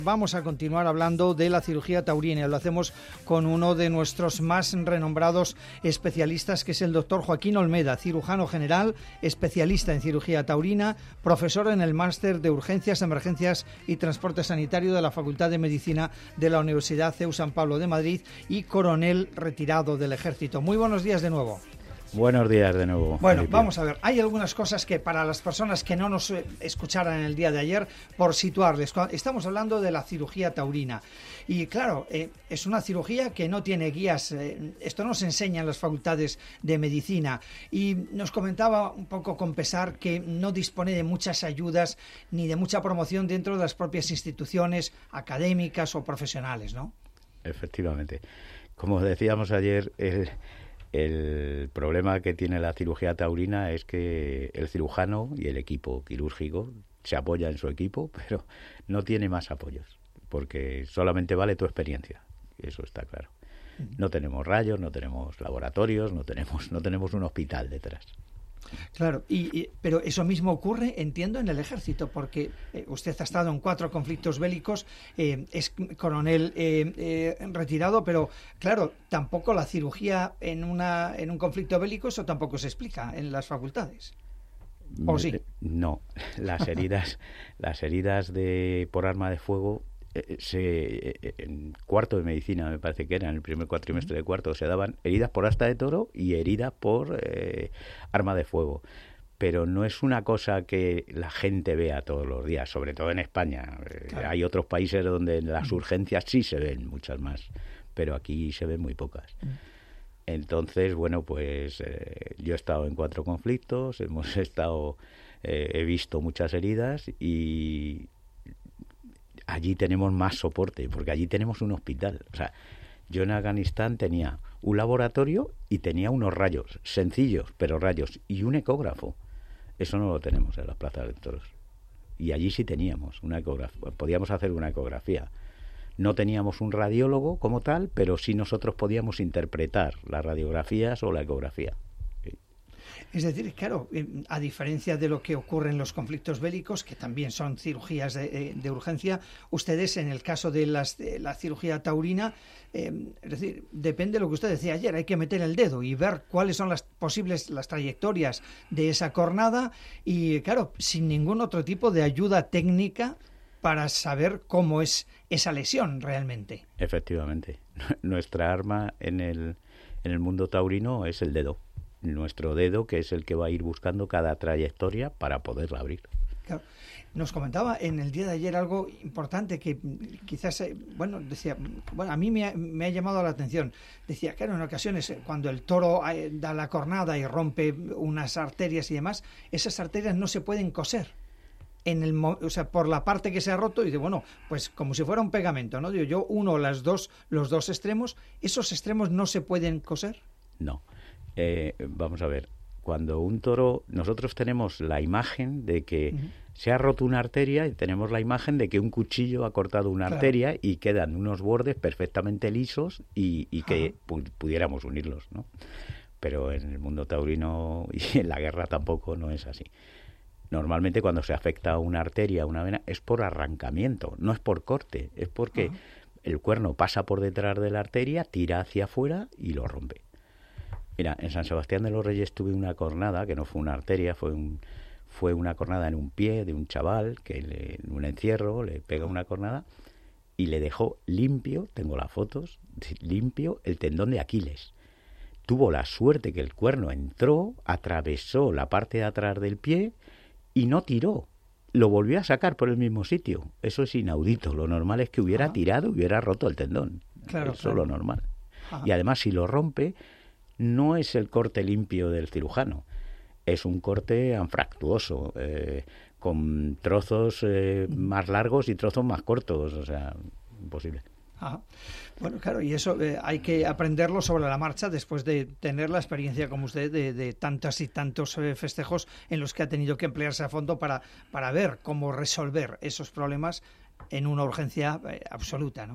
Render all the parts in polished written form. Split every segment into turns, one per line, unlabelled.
Vamos a continuar hablando de la cirugía taurina. Lo hacemos con uno de nuestros más renombrados especialistas, que es el doctor Joaquín Olmeda, cirujano general, especialista en cirugía taurina, profesor en el máster de urgencias, emergencias y transporte sanitario de la Facultad de Medicina de la Universidad CEU San Pablo de Madrid y coronel retirado del Ejército. Muy buenos días de nuevo.
Buenos días de nuevo.
Bueno, vamos a ver, hay algunas cosas que para las personas que no nos escucharan en el día de ayer, por situarles, estamos hablando de la cirugía taurina y claro, es una cirugía que no tiene guías, esto no se enseña en las facultades de medicina y nos comentaba un poco con pesar que no dispone de muchas ayudas ni de mucha promoción dentro de las propias instituciones académicas o profesionales, ¿no?
Efectivamente. Como decíamos ayer, el problema que tiene la cirugía taurina es que el cirujano y el equipo quirúrgico se apoya en su equipo, pero no tiene más apoyos, porque solamente vale tu experiencia, eso está claro. No tenemos rayos, no tenemos laboratorios, no tenemos un hospital detrás.
Claro, pero eso mismo ocurre, entiendo, en el Ejército, porque usted ha estado en 4 conflictos bélicos, es coronel retirado, pero claro, tampoco la cirugía en un conflicto bélico, eso tampoco se explica en las facultades. ¿O sí?
No, las heridas por arma de fuego, en cuarto de medicina me parece que era, en el primer cuatrimestre de cuarto, se daban heridas por asta de toro y heridas por arma de fuego, pero no es una cosa que la gente vea todos los días, sobre todo en España. Claro. Hay otros países donde las urgencias sí se ven muchas más, pero aquí se ven muy pocas. Entonces, bueno, pues yo he estado en 4 conflictos, he visto muchas heridas y allí tenemos más soporte, porque allí tenemos un hospital. O sea, yo en Afganistán tenía un laboratorio y tenía unos rayos, sencillos, pero rayos, y un ecógrafo. Eso no lo tenemos en las plazas de toros. Y allí sí teníamos una ecografía, podíamos hacer una ecografía. No teníamos un radiólogo como tal, pero sí nosotros podíamos interpretar las radiografías o la ecografía.
Es decir, claro, a diferencia de lo que ocurre en los conflictos bélicos, que también son cirugías de urgencia, ustedes en el caso de la cirugía taurina, es decir, depende de lo que usted decía ayer, hay que meter el dedo y ver cuáles son las trayectorias de esa cornada y, claro, sin ningún otro tipo de ayuda técnica para saber cómo es esa lesión realmente.
Efectivamente. Nuestra arma en el mundo taurino es el dedo. Nuestro dedo, que es el que va a ir buscando cada trayectoria para poderla abrir.
Claro. Nos comentaba en el día de ayer algo importante que quizás, decía, a mí me ha llamado la atención. Decía, claro, en ocasiones cuando el toro da la cornada y rompe unas arterias y demás, esas arterias no se pueden coser. Por la parte que se ha roto, y dice, bueno, pues como si fuera un pegamento, ¿no? Digo, yo uno los dos extremos, ¿esos extremos no se pueden coser?
No. Vamos a ver, cuando un toro, nosotros tenemos la imagen de que se ha roto una arteria y tenemos la imagen de que un cuchillo ha cortado una arteria y quedan unos bordes perfectamente lisos y que pudiéramos unirlos, ¿no? Pero en el mundo taurino y en la guerra tampoco no es así. Normalmente cuando se afecta a una arteria, a una vena, es por arrancamiento, no es por corte, es porque el cuerno pasa por detrás de la arteria, tira hacia afuera y lo rompe. Mira, en San Sebastián de los Reyes tuve una cornada, que no fue una arteria, fue una cornada en un pie de un chaval, que en un encierro le pega una cornada y le dejó limpio, tengo las fotos, limpio el tendón de Aquiles. Tuvo la suerte que el cuerno entró, atravesó la parte de atrás del pie y no tiró. Lo volvió a sacar por el mismo sitio. Eso es inaudito. Lo normal es que hubiera tirado y hubiera roto el tendón. Eso es lo normal. Y además, si lo rompe, no es el corte limpio del cirujano, es un corte anfractuoso, con trozos más largos y trozos más cortos, o sea, imposible.
Ajá. Bueno, claro, y eso hay que aprenderlo sobre la marcha después de tener la experiencia como usted de tantos y tantos festejos en los que ha tenido que emplearse a fondo para ver cómo resolver esos problemas en una urgencia absoluta, ¿no?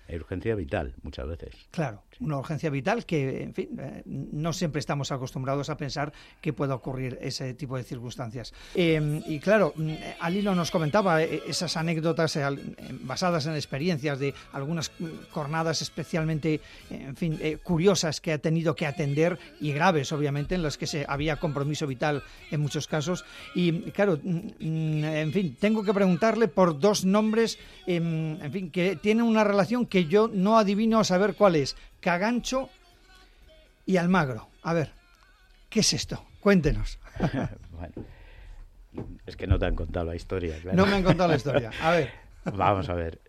urgencia vital, muchas veces.
Claro, sí. Una urgencia vital que, en fin, no siempre estamos acostumbrados a pensar que pueda ocurrir ese tipo de circunstancias. Y claro, Alilo nos comentaba esas anécdotas basadas en experiencias de algunas jornadas especialmente, en fin, curiosas que ha tenido que atender y graves, obviamente, en las que había compromiso vital en muchos casos. Y claro, en fin, tengo que preguntarle por dos nombres, en fin, que tienen una relación que yo no adivino a saber cuál es: Cagancho y Almagro. A ver, ¿qué es esto? Cuéntenos.
Bueno, es que no te han contado la historia, claro.
No me han contado la historia. A ver.
Vamos a ver.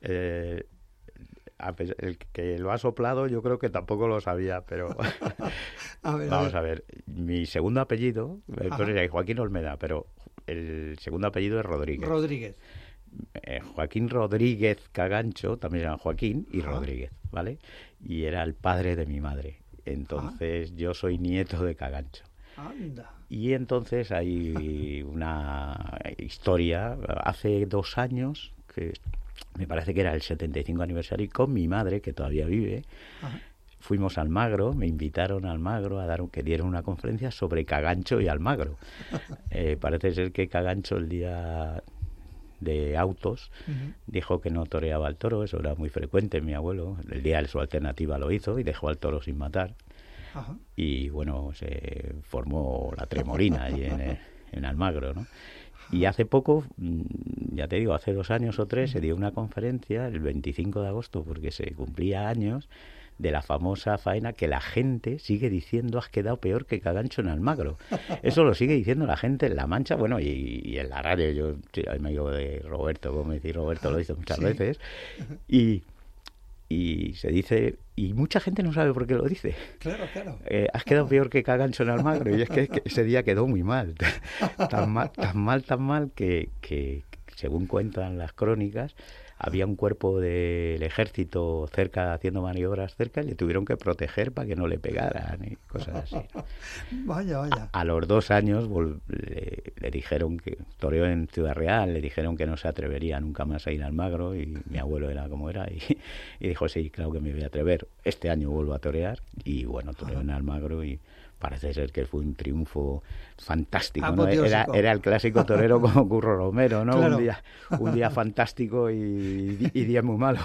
El que lo ha soplado yo creo que tampoco lo sabía, pero vamos a ver. Mi segundo apellido, entonces Joaquín Olmeda, pero el segundo apellido es Rodríguez.
Rodríguez.
Joaquín Rodríguez Cagancho, también se llama Joaquín y Rodríguez, ¿vale? Y era el padre de mi madre. Entonces yo soy nieto de Cagancho.
Anda.
Y entonces hay una historia, hace 2 años, que me parece que era el 75 aniversario, y con mi madre, que todavía vive, fuimos a Almagro, me invitaron a Almagro que dieron una conferencia sobre Cagancho y Almagro. Parece ser que Cagancho el día de autos dijo que no toreaba al toro, eso era muy frecuente. Mi abuelo el día de su alternativa lo hizo y dejó al toro sin matar. Y bueno, se formó la Tremolina allí en Almagro, ¿no? Y hace poco, ya te digo, hace 2 años o 3, se dio una conferencia el 25 de agosto, porque se cumplía años de la famosa faena que la gente sigue diciendo: has quedado peor que Cagancho en Almagro. Eso lo sigue diciendo la gente en La Mancha, bueno, y en la radio. Yo soy amigo de Roberto Gómez, y Roberto lo dice muchas veces. Y se dice, y mucha gente no sabe por qué lo dice.
Claro, claro.
Has quedado peor que Cagancho en Almagro. Y es que ese día quedó muy mal. Tan mal que según cuentan las crónicas, había un cuerpo del ejército cerca, haciendo maniobras cerca, y le tuvieron que proteger para que no le pegaran y cosas así, ¿no?
Vaya.
A los 2 años le dijeron que toreó en Ciudad Real, le dijeron que no se atrevería nunca más a ir a Almagro, y mi abuelo era como era, y dijo: sí, claro que me voy a atrever. Este año vuelvo a torear, y bueno, toreó en Almagro, y parece ser que fue un triunfo fantástico, ¿no? Era el clásico torero como Curro Romero, ¿no?
Claro.
Un día fantástico y 10 muy malos.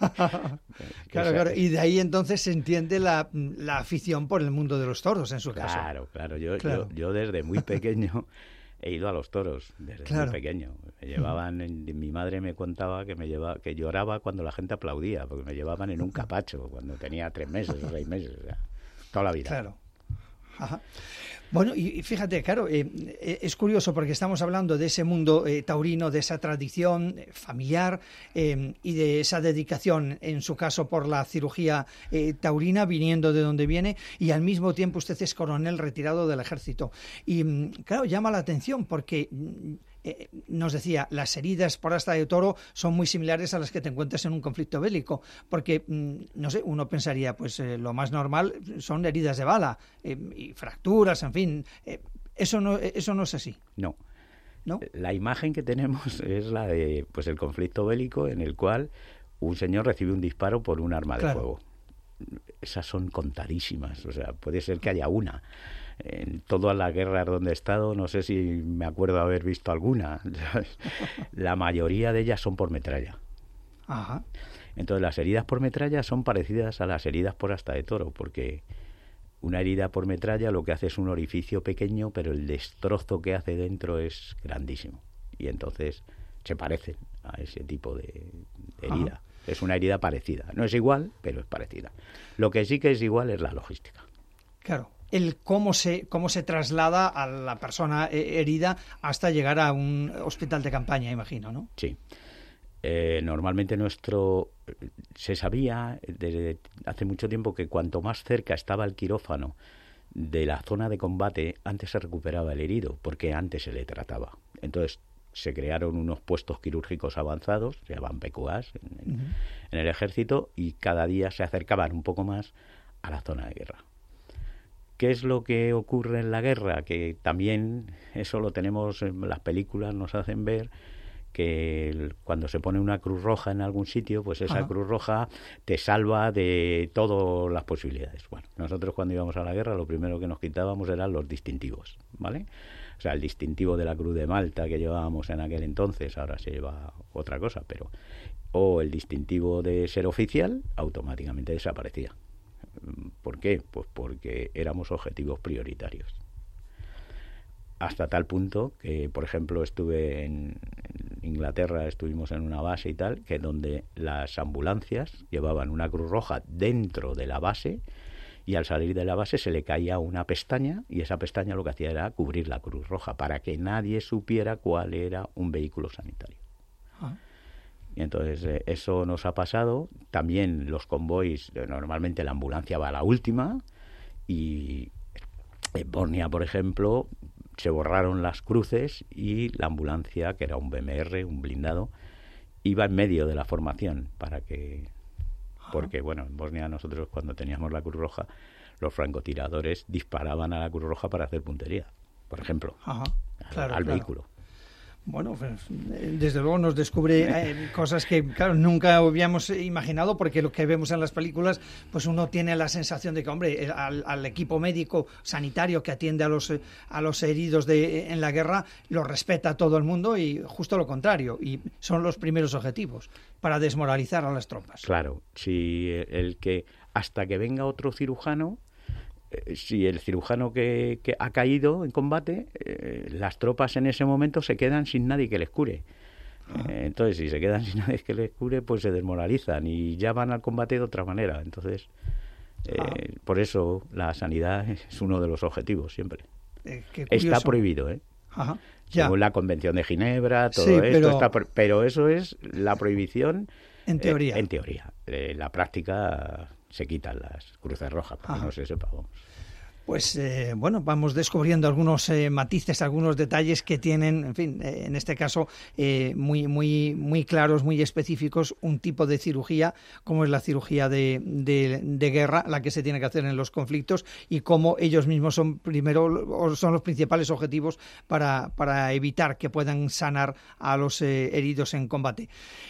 Claro. Y de ahí entonces se entiende la afición por el mundo de los toros, en su caso.
Claro. Yo desde muy pequeño he ido a los toros, desde muy pequeño. Me llevaban, mi madre me contaba que lloraba cuando la gente aplaudía, porque me llevaban en un capacho cuando tenía 3 meses o 6 meses, o sea, toda la vida.
Claro. Ajá. Bueno, y fíjate, claro, es curioso porque estamos hablando de ese mundo taurino, de esa tradición familiar y de esa dedicación, en su caso, por la cirugía taurina, viniendo de donde viene, y al mismo tiempo usted es coronel retirado del ejército. Y claro, llama la atención porque nos decía, las heridas por asta de toro son muy similares a las que te encuentras en un conflicto bélico, porque, no sé, uno pensaría, pues lo más normal son heridas de bala y fracturas, en fin, eso no es así.
No. La imagen que tenemos es la de, pues, el conflicto bélico en el cual un señor recibe un disparo por un arma de fuego. Esas son contadísimas, o sea, puede ser que haya una. En todas las guerras donde he estado, no sé si me acuerdo haber visto alguna. La mayoría de ellas son por metralla.
Ajá.
Entonces, las heridas por metralla son parecidas a las heridas por asta de toro, porque una herida por metralla lo que hace es un orificio pequeño, pero el destrozo que hace dentro es grandísimo. Y entonces se parecen a ese tipo de herida. Ajá. Es una herida parecida. No es igual, pero es parecida. Lo que sí que es igual es la logística.
Claro. El cómo se se a la persona herida hasta llegar a un hospital de campaña, imagino, ¿no?
Sí. Normalmente se sabía desde hace mucho tiempo que cuanto más cerca estaba el quirófano de la zona de combate, antes se recuperaba el herido, porque antes se le trataba. Entonces se crearon unos puestos quirúrgicos avanzados, se llaman PQAs en el ejército, y cada día se acercaban un poco más a la zona de guerra. ¿Qué es lo que ocurre en la guerra? Que también eso lo tenemos en las películas, nos hacen ver que cuando se pone una cruz roja en algún sitio, pues esa cruz roja te salva de todas las posibilidades. Bueno, nosotros cuando íbamos a la guerra lo primero que nos quitábamos eran los distintivos, ¿vale? O sea, el distintivo de la Cruz de Malta que llevábamos en aquel entonces, ahora se lleva otra cosa, pero o el distintivo de ser oficial, automáticamente desaparecía. ¿Por qué? Pues porque éramos objetivos prioritarios. Hasta tal punto que, por ejemplo, estuve en Inglaterra, estuvimos en una base y tal, que donde las ambulancias llevaban una cruz roja dentro de la base y al salir de la base se le caía una pestaña y esa pestaña lo que hacía era cubrir la cruz roja para que nadie supiera cuál era un vehículo sanitario. Y entonces eso nos ha pasado. También los convoys, normalmente la ambulancia va a la última y en Bosnia, por ejemplo, se borraron las cruces y la ambulancia, que era un BMR, un blindado, iba en medio de la formación para que... Porque, bueno, en Bosnia nosotros cuando teníamos la Cruz Roja, los francotiradores disparaban a la Cruz Roja para hacer puntería, por ejemplo, al vehículo.
Bueno, pues, desde luego nos descubre cosas que, claro, nunca habíamos imaginado, porque lo que vemos en las películas, pues uno tiene la sensación de que, hombre, al equipo médico sanitario que atiende a los heridos en la guerra, lo respeta todo el mundo y justo lo contrario, y son los primeros objetivos para desmoralizar a las tropas.
Claro, si hasta que venga otro cirujano, si el cirujano que ha caído en combate, las tropas en ese momento se quedan sin nadie que les cure. Entonces, si se quedan sin nadie que les cure, pues se desmoralizan y ya van al combate de otra manera. Entonces, por eso la sanidad es uno de los objetivos siempre. Está prohibido, según la Convención de Ginebra, todo esto pero eso es la prohibición
en teoría.
En teoría. En la práctica se quitan las cruces rojas, para que no se sepa.
Pues bueno, vamos descubriendo algunos matices, algunos detalles que tienen, en fin, en este caso muy claros, muy específicos, un tipo de cirugía, como es la cirugía de guerra, la que se tiene que hacer en los conflictos, y cómo ellos mismos son los principales objetivos para evitar que puedan sanar a los heridos en combate.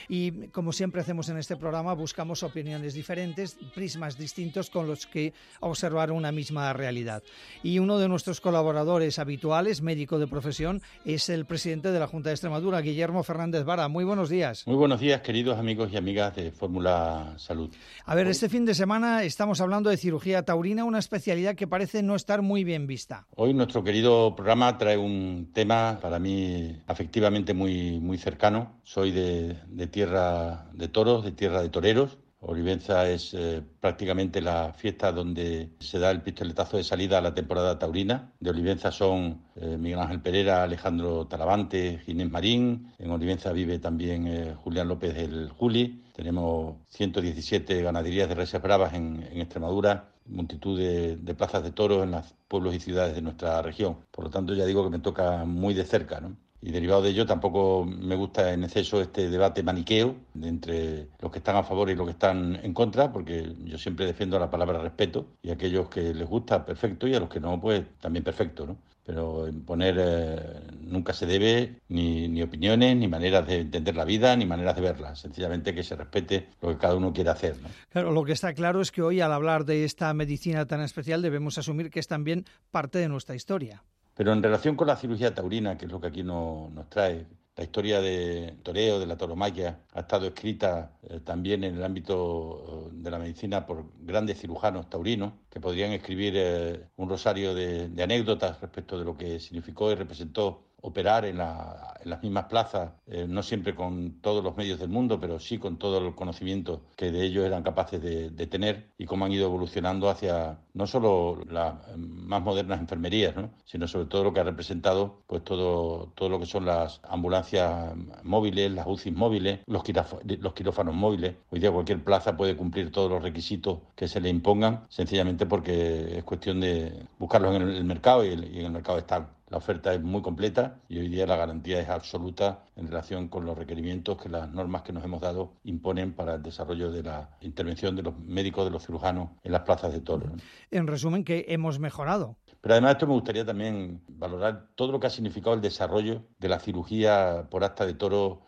Y como siempre hacemos en este programa, buscamos opiniones diferentes, prismas distintos con los que observar una misma realidad. Y uno de nuestros colaboradores habituales, médico de profesión, es el presidente de la Junta de Extremadura, Guillermo Fernández Vara. Muy buenos días.
Muy buenos días, queridos amigos y amigas de Fórmula Salud.
A ver, este fin de semana estamos hablando de cirugía taurina, una especialidad que parece no estar muy bien vista.
Hoy nuestro querido programa trae un tema para mí afectivamente muy cercano. Soy de tierra de toros, de tierra de toreros. Olivenza es prácticamente la fiesta donde se da el pistoletazo de salida a la temporada taurina. De Olivenza son Miguel Ángel Pereira, Alejandro Talavante, Ginés Marín. En Olivenza vive también Julián López del Juli. Tenemos 117 ganaderías de reses bravas en Extremadura, multitud de plazas de toros en los pueblos y ciudades de nuestra región. Por lo tanto, ya digo que me toca muy de cerca, ¿no? Y derivado de ello, tampoco me gusta en exceso este debate maniqueo entre los que están a favor y los que están en contra, porque yo siempre defiendo la palabra respeto, y a aquellos que les gusta, perfecto, y a los que no, pues también perfecto, ¿no? Pero imponer nunca se debe ni opiniones, ni maneras de entender la vida, ni maneras de verla. Sencillamente que se respete lo que cada uno quiere hacer, ¿no?
Claro, lo que está claro es que hoy, al hablar de esta medicina tan especial, debemos asumir que es también parte de nuestra historia.
Pero en relación con la cirugía taurina, que es lo que aquí nos trae, la historia de toreo, de la tauromaquia, ha estado escrita también en el ámbito de la medicina por grandes cirujanos taurinos que podrían escribir un rosario de anécdotas respecto de lo que significó y representó operar en las mismas plazas, no siempre con todos los medios del mundo, pero sí con todo el conocimiento que de ellos eran capaces de tener, y cómo han ido evolucionando hacia no solo las más modernas enfermerías, ¿no?, sino sobre todo lo que ha representado pues todo lo que son las ambulancias móviles, las UCI móviles, los quirófanos móviles. Hoy día cualquier plaza puede cumplir todos los requisitos que se le impongan, sencillamente porque es cuestión de buscarlos en el mercado, y en el mercado están. La oferta es muy completa y hoy día la garantía es absoluta en relación con los requerimientos que las normas que nos hemos dado imponen para el desarrollo de la intervención de los médicos, de los cirujanos en las plazas de toros, ¿no?
En resumen, que hemos mejorado.
Pero además de esto me gustaría también valorar todo lo que ha significado el desarrollo de la cirugía por asta de toro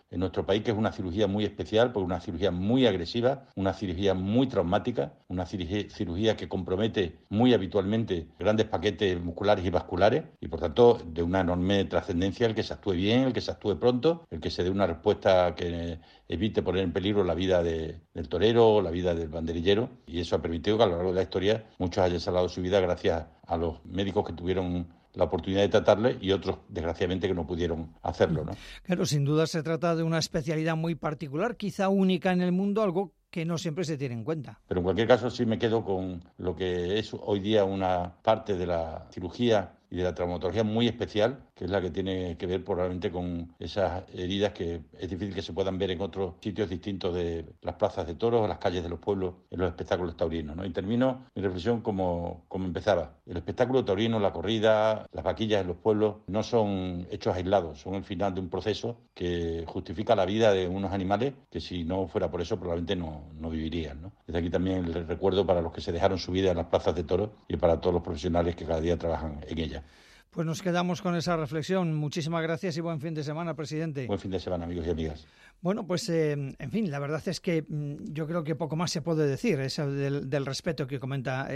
en nuestro país, que es una cirugía muy especial, porque una cirugía muy agresiva, una cirugía muy traumática, una cirugía que compromete muy habitualmente grandes paquetes musculares y vasculares, y por tanto de una enorme trascendencia el que se actúe bien, el que se actúe pronto, el que se dé una respuesta que evite poner en peligro la vida del torero o la vida del banderillero, y eso ha permitido que a lo largo de la historia muchos hayan salvado su vida gracias a los médicos que tuvieron la oportunidad de tratarle y otros, desgraciadamente, que no pudieron hacerlo, ¿no?
Claro, sin duda se trata de una especialidad muy particular, quizá única en el mundo, algo que no siempre se tiene en cuenta.
Pero en cualquier caso sí me quedo con lo que es hoy día una parte de la cirugía y de la traumatología muy especial, que es la que tiene que ver probablemente con esas heridas que es difícil que se puedan ver en otros sitios distintos de las plazas de toros o las calles de los pueblos en los espectáculos taurinos, ¿no? Y termino mi reflexión como empezaba. El espectáculo taurino, la corrida, las vaquillas en los pueblos no son hechos aislados, son el final de un proceso que justifica la vida de unos animales que si no fuera por eso probablemente no vivirían, ¿no? Desde aquí también el recuerdo para los que se dejaron su vida en las plazas de toros y para todos los profesionales que cada día trabajan en ellas.
Pues nos quedamos con esa reflexión. Muchísimas gracias y buen fin de semana, presidente.
Buen fin de semana, amigos y amigas.
Bueno, pues en fin, la verdad es que yo creo que poco más se puede decir, eso del respeto que comenta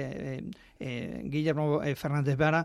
Guillermo Fernández Vara.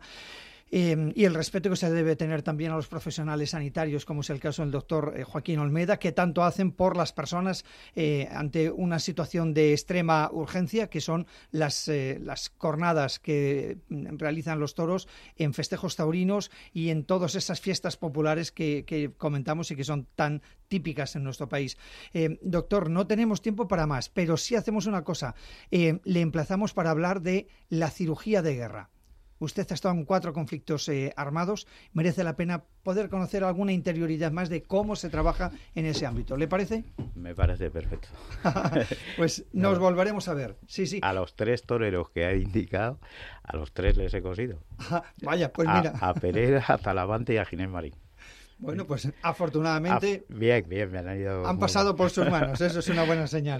Y el respeto que se debe tener también a los profesionales sanitarios, como es el caso del doctor Joaquín Olmeda, que tanto hacen por las personas ante una situación de extrema urgencia, que son las cornadas que realizan los toros en festejos taurinos y en todas esas fiestas populares que comentamos y que son tan típicas en nuestro país. Doctor, no tenemos tiempo para más, pero sí hacemos una cosa. Le emplazamos para hablar de la cirugía de guerra. Usted ha estado en 4 conflictos armados. Merece la pena poder conocer alguna interioridad más de cómo se trabaja en ese ámbito. ¿Le parece?
Me parece perfecto.
Pues nos volveremos a ver. Sí, sí.
A los 3 toreros que ha indicado, a los 3 les he cosido.
Vaya, pues mira.
A Pereira, a Talavante y a Ginés Marín.
Bueno, pues afortunadamente
bien, me han
pasado por sus manos, eso es una buena señal.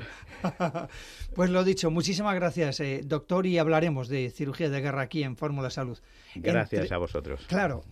Pues lo dicho, muchísimas gracias, doctor, y hablaremos de cirugía de guerra aquí en Fórmula Salud.
Gracias a vosotros.
Claro.